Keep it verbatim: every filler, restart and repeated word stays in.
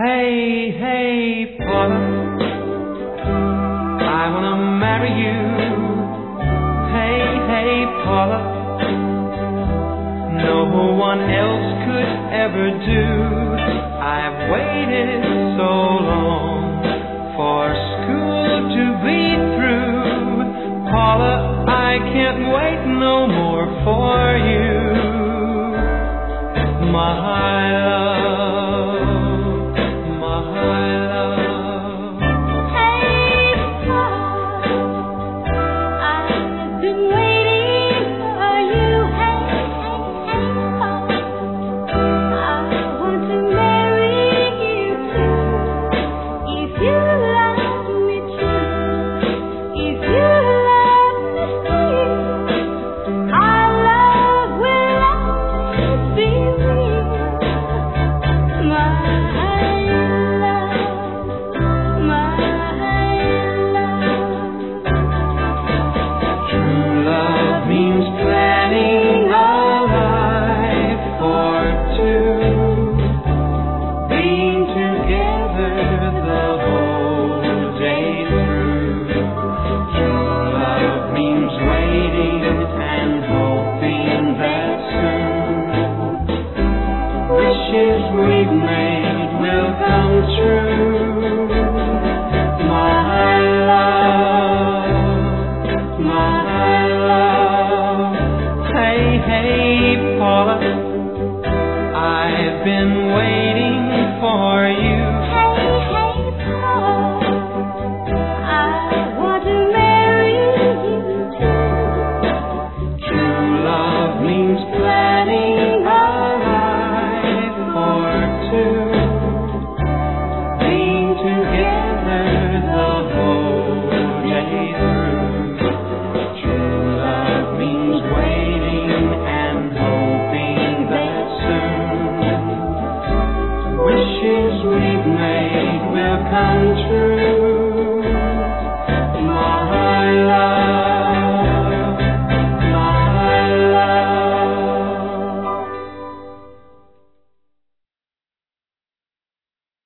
Hey, hey, Paula, I wanna marry you. Hey, hey, Paula, no one else could ever do. I've waited so long for school to be through. Paula, I can't wait no more for you, my love. Wishes we've made will come true, my love, my love. Hey, hey, Paula, I've been waiting for you. Hey, hey, Paula, I want to marry you too. True love means planning a life for two, being together the whole day through. True love means waiting and hoping that soon wishes we've made will come true.